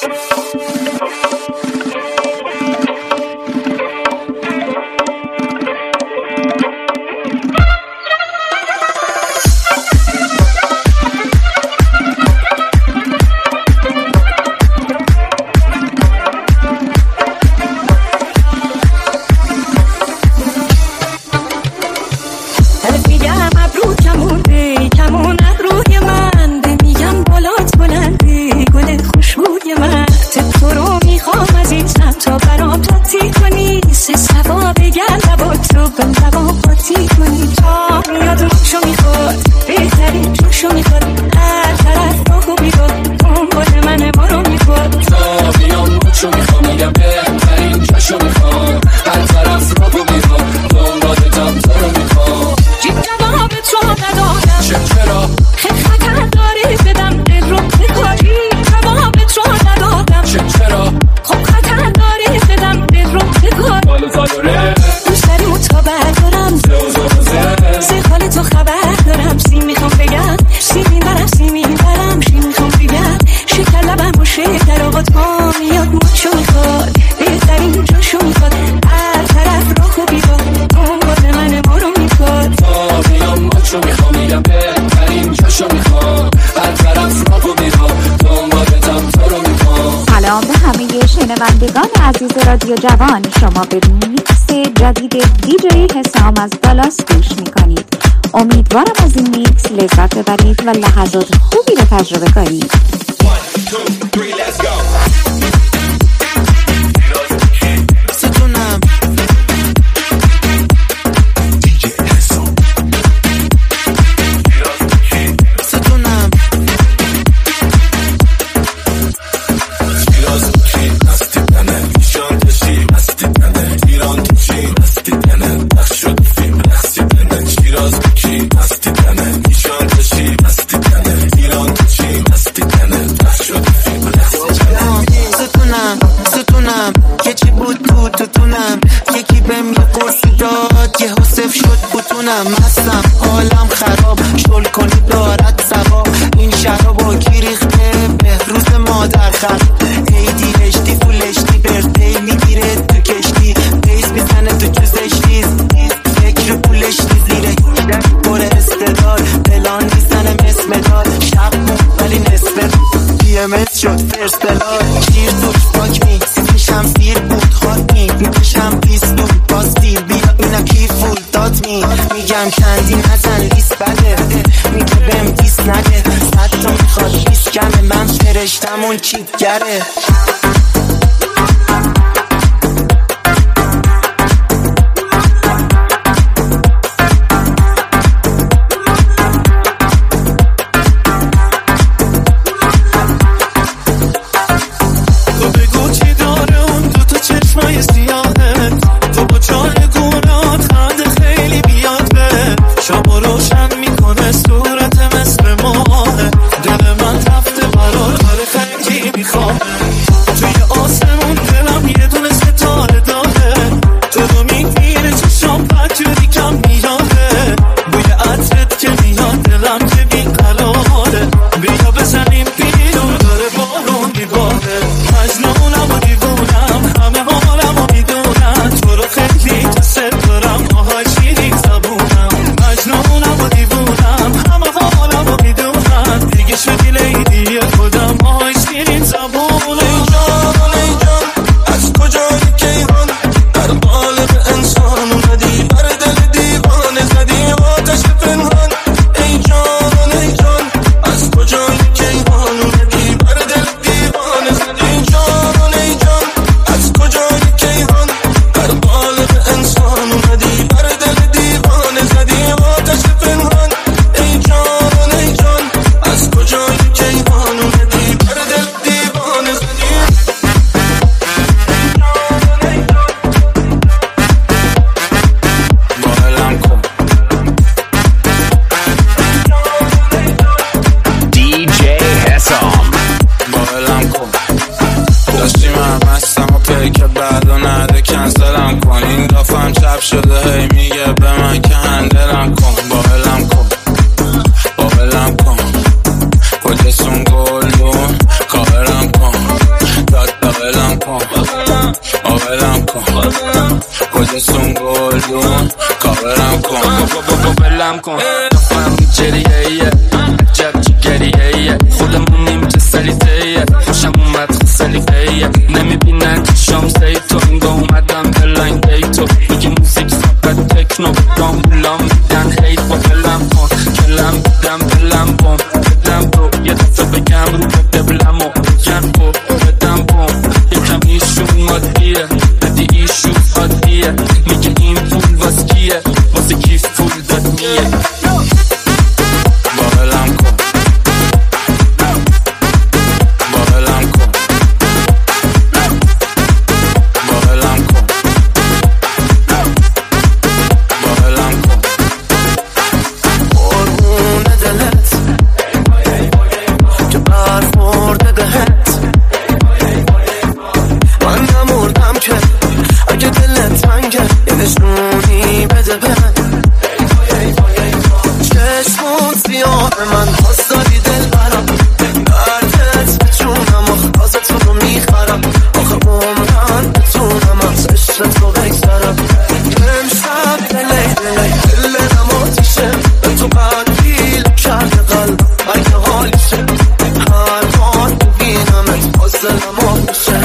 شنوندگان عزیز رادیو جوان، شما به میکس جدید دیجی حسام از دالاس گوش میکنید. امیدوارم از این میکس لذت ببرید و لحظات خوبی رو تجربه کنید. 1 2 3 let's go. مستم حالم خراب شل کنی دارد سوا این شرابو کی ریخته به روز مادر خرد ADHD فول HD برده میگیره تو کشتی بیس میزنه تو جوزشتی فکر پولش زیره پر استدار پلان میزنه مثل مدار شب ولی نصف PMS شد فرست بلار شیر توش پاک می میشم سیر بود خاک میکشم پیستو باستیل بیا اینا کی فول داد میگم کندی نزن لیست بده میگه بهم دیست نده 100 تا میخواد 20 کمه من فرشتمون چیتگره آبلم کن کجاستون گلدون کابلم کن بلم کن نفهم جریه ایه عجب چی گریه ایه خودمونیم چه سلیته ایه خوشم اومد خود سلیقه ایه نمیبینن که شام زیتو اینگاه اومدم بلاین دیتو میگی موزیک فقط تکنو بدام بولام میدن هیت با بلم کن کلم بدم بلم کن بدم برو یه دفعه بگم رو بده بلمو بگن برو بدم بوم یکم ایشون عادیه بدی ایشون عادیه میگه این پول واس کیه واسه کیف پول داد میه بابلم کن بابلم کن بابلم کن بابلم کن قربون دلت که برخورده بهت من نمردم که اگه دلت تنگه یه نشونی بده بهت چشمون سیاه من باز داری دل برم دردت بتونم آخه باز تو رو میخرم آخه عمرن بتونم از عشق تو بگذرم امشب دلی دلم آتیشه به تو بدبیل کرده قلبم اگه حالیشه هر بار ببینمت باز دلم آتیشه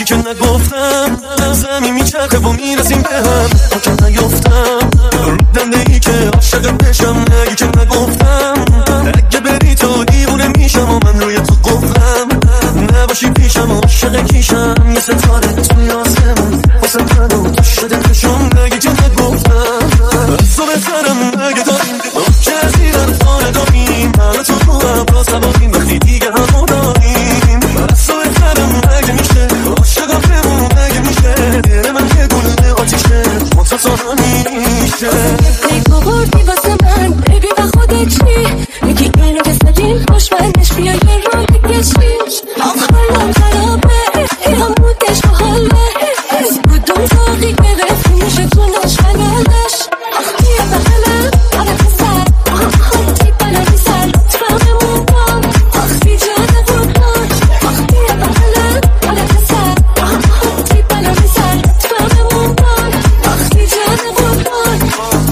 که نگفتم زمین میچرخه و میرسیم به هم تا که نیفتم رودنده ای که عاشقت بشم نگی که نگفتم اگه بری تو دیوونه میشم و من روی تو قفلم نباشی پیشم و عاشق کیشم یه ستاره توی آسمون واسه منو تو شده کشم نگی که نگفتم از تو بهترم اگه داریم که از ایران خانه داریم من تو رو ابرا سواریم وقتی دیگه همو داریم از تو بهترم اگه میشه عاشقم بمون اگه میشه دل من یه گل آتیشه متصانا میشه پیکو بردی واسه من ببی و خودت چی یکی اینو که سدیم خوشمندش بیا یه رو بکشیش حالم خرابه همونش با حاله کدوم زاقی گرفت میشه کنش بگردش بیا بخلم آره پسر خودی بالا بیسر لطفمون کن بی جانه بودن بیا بخلم آره پسر خودی بالا بیسر لطفمون کن بی جانه بودن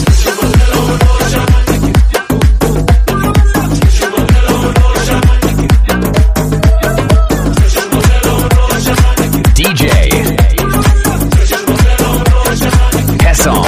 DJ Hesam.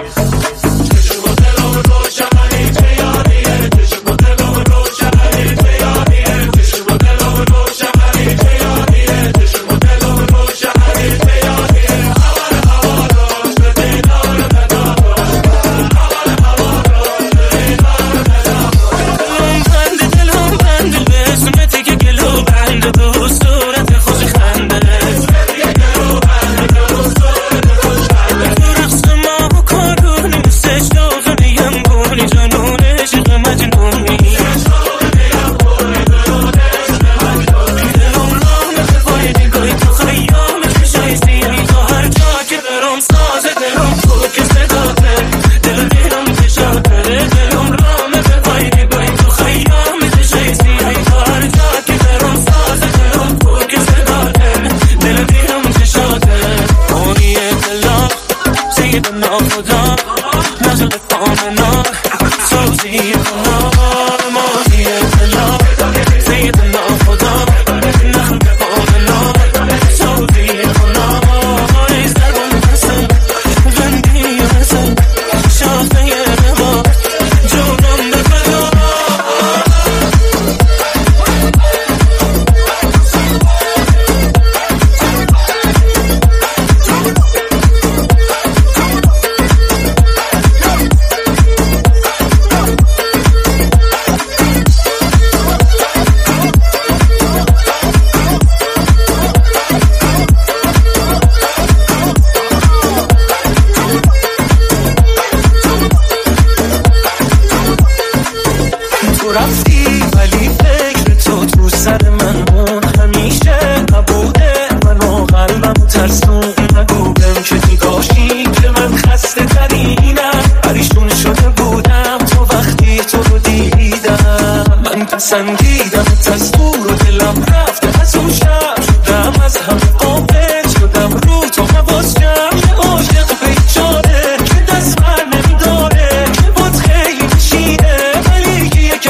سنگیدم تصور و دلم رفته از اون شب شدم از هم قابل شدم رو تو حواس جمع یه عاشق بیچاره که دست بر نمیداره که بود خیلی کشیده ولی که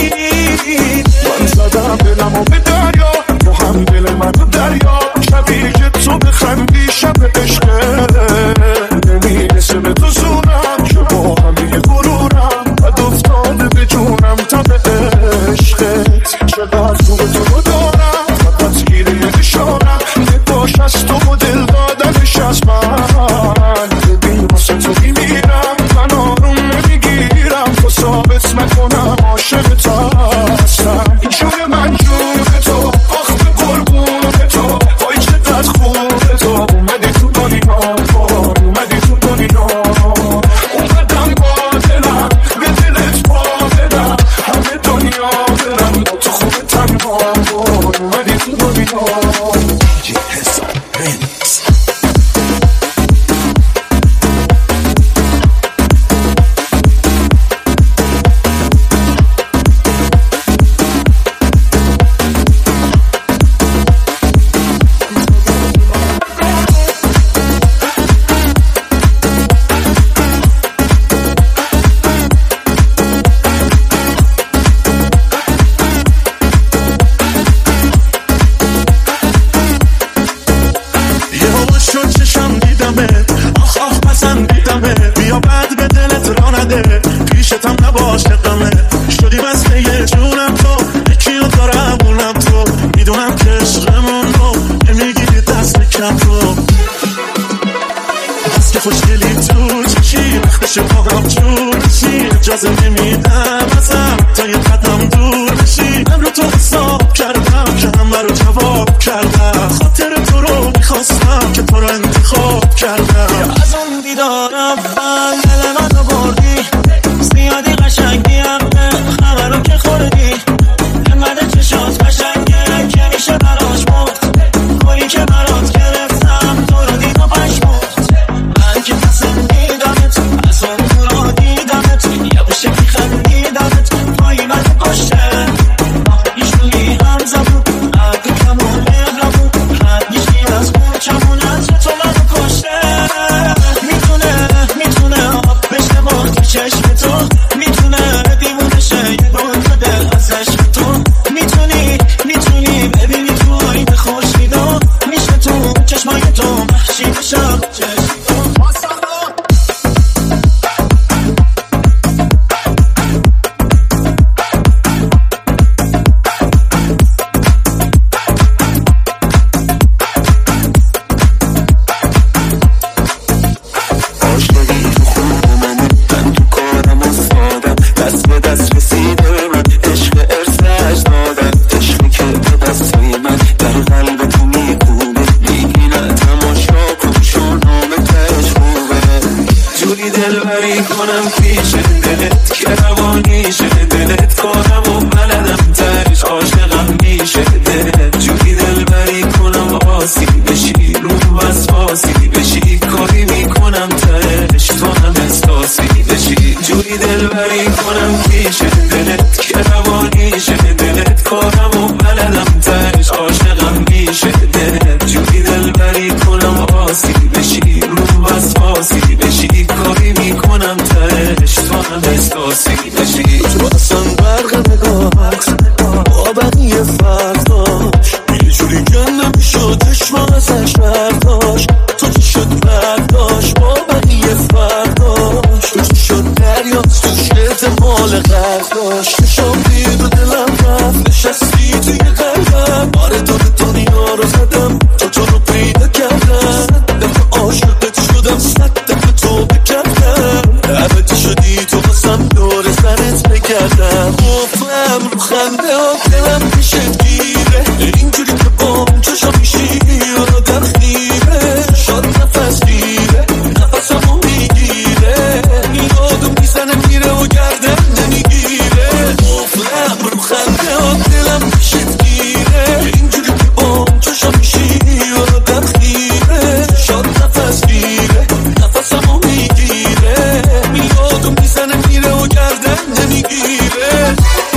ببین من زدم دلمو به دریا تو هم دل من به دریا شبیه که تو بخندی شب عشقه نمیرسه به تو زورم که با همه غرورم بد افتاده به جونم تا به عشقه پیشتم نباشه قمه شدی بسته یه جونم تو یکیو دارم اونم تو میدونم که عشقمون رو نمیگیری دست کم تو بس که خوشگلی تو چی وقتش با هم جور بشی اجازه نمیدم ازم تا یه قدم دور بشی من رو تو حساب کردم که همه رو جواب کردم خاطر تو رو میخواستم که تو رو انتخاب کردم از اون دیدار اول دل منو بردی زیادی قشنگی همه همه رو که خوردی همه چشات قشنگه که میشه براش مخت گلی که برات گرفتم تو رو دید و پشمخت من که تصم دیدمت از اون رو دیدمت یه بوشه که خندیدمت پایی من کشته ایشونی هم زبون عقی کمون مهربون حد نیشتی از اون چمون از تو منو کشته میتونه آب بشه با تو چشم تو میتونه دیوونه شه یه گل دل از عشق تو میتونی ببینی تو آینه خورشیدا میشه تو چشمای تو محشی بشم چشم کنم پیش دلت که روانیشه دلت کنم و بلدم ترش عاشقم میشه دلت جوری دلبری کنم آسی بشی رو وسواسی بشی کاری میکنم ترش تو هم احساسی بشی جوری دلبری کنم پیش دلت که روانیشه دلت کنم و بلدم ترش عاشقم میشه دلت جوری دلبری کنم آسی بشی رو وسواسی بشی کاری میکنم ترش تو هم احساسی بشی تو اصلا برق نگاهت با بقیه فرق داشت یه جوری گنده میشد چشما ازش برداشت تو چی شد برداشت با بقیه فرق داشت تو چی شد دریاست توش احتمال غرق داشت چشام دید و دلم رفت نشستی توی قلبم آره دور دنیا رو زدم تو رو پیدا کردم دفعه عاشقت شدم 100 دفعه تو بکردم عبدی شدی تو باسم دور سرت بگردم گفتم رو خنده ها دلم پیشت گیره اینجوری که بام چشا میشی آدم خیره شاد نفس گیره نفسمو میگیره یادم میزنه میره و گردم نمیگیره گفتم رو خنده ها دلم پیشت گیره اینجوری که بام چشا میشی آدم خیره شاد نفس گیره نفسمو میگیره یادم میزنه میره و گردم نمیگیره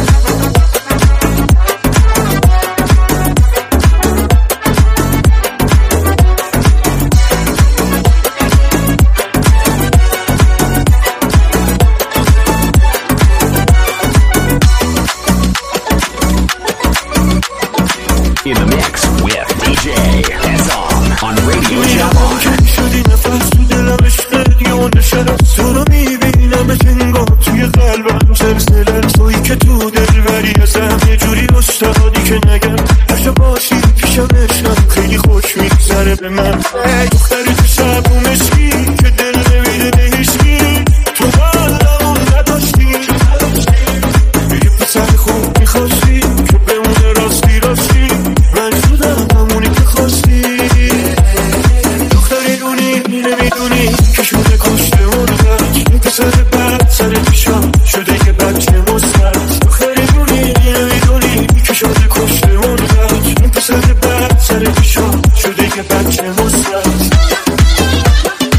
In the mix with DJ Hezon on Radio Javon. شدی نفس تو دلم عشقت یه نشست تو رو میبینم انگار توی قلبم سلسله تویی که تو دلبری ازم یه جوری استادی که نگم هرشا باشی پیشم عشقم خیلی خوش میگذره به من دختری تو شبو مشکی که دل نمیدونه هیچکی تو حالمون نداشتی یه پسر خوب میخواستی که بمونه راستی راستی من شدم همونی که خواستی دختری دونی نمیدونی که شده کشته مردت این پسر بد سر پیشم شده یه بچه مستد دختری دونی نمیدونی که شده کشته مردت این پسر بد سر پیشم شده یه بچه مستد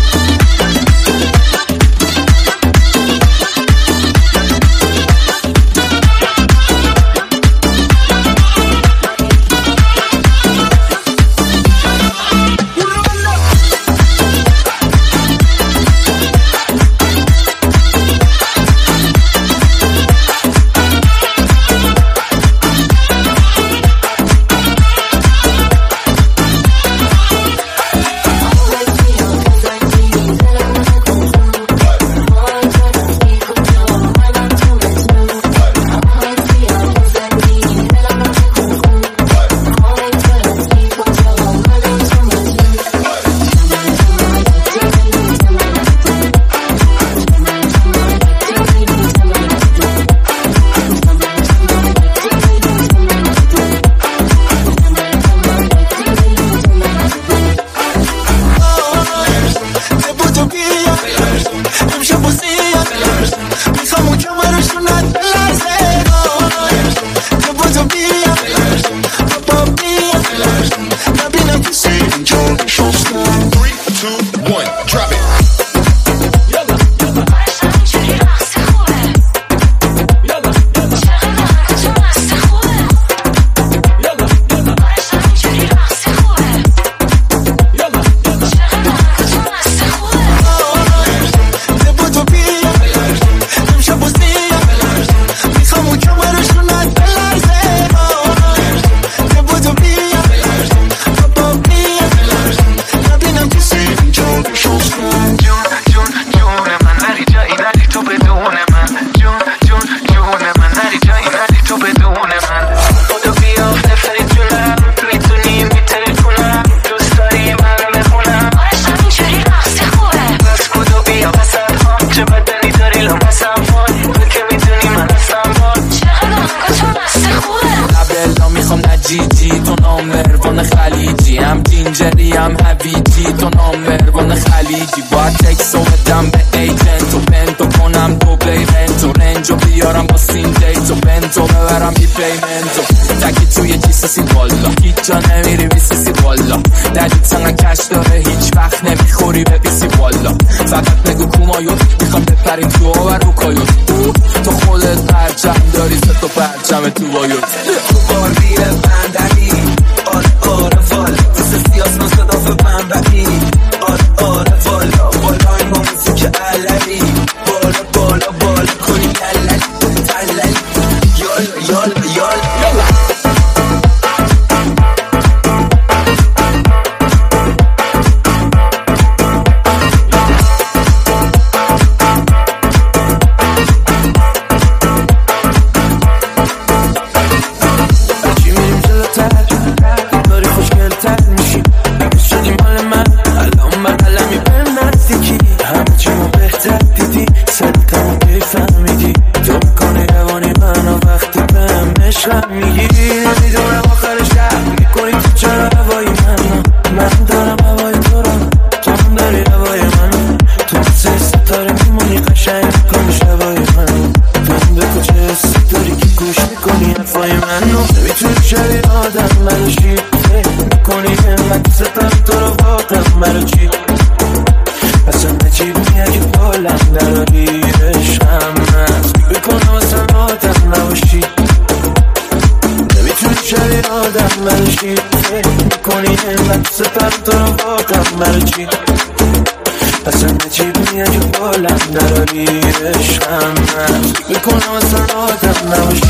2, 1, drop it. جیجی تو نامبروان خلیجی هم جینجری هم هویجی تو نامبروان خلیجی باید تکسو بدم به ایجنت و بنتو کنم دوبلی رنتو رنجو بیارم با سین دیتو بنتو ببرم بی پیمنتو تکی توی کیسسی والا هیچ جا نمیری بیسیسی والا دلیت سنگه کش داره هیچ وقت نمیخوری به بیسی والا فقط بگو کومایوت میخوام بپریم تو و رو کایوت تو خودت پرچم داری ست و پرچم تو بایوت تو باریه بندری آره والا واسه سیاس من صدا به بندری آره والا بالای ما موسیقی علوی بالا کنی تلل یال اصلا نجیب میگه بلند نراری عشقم هست میکنم اصلا آدم نباشی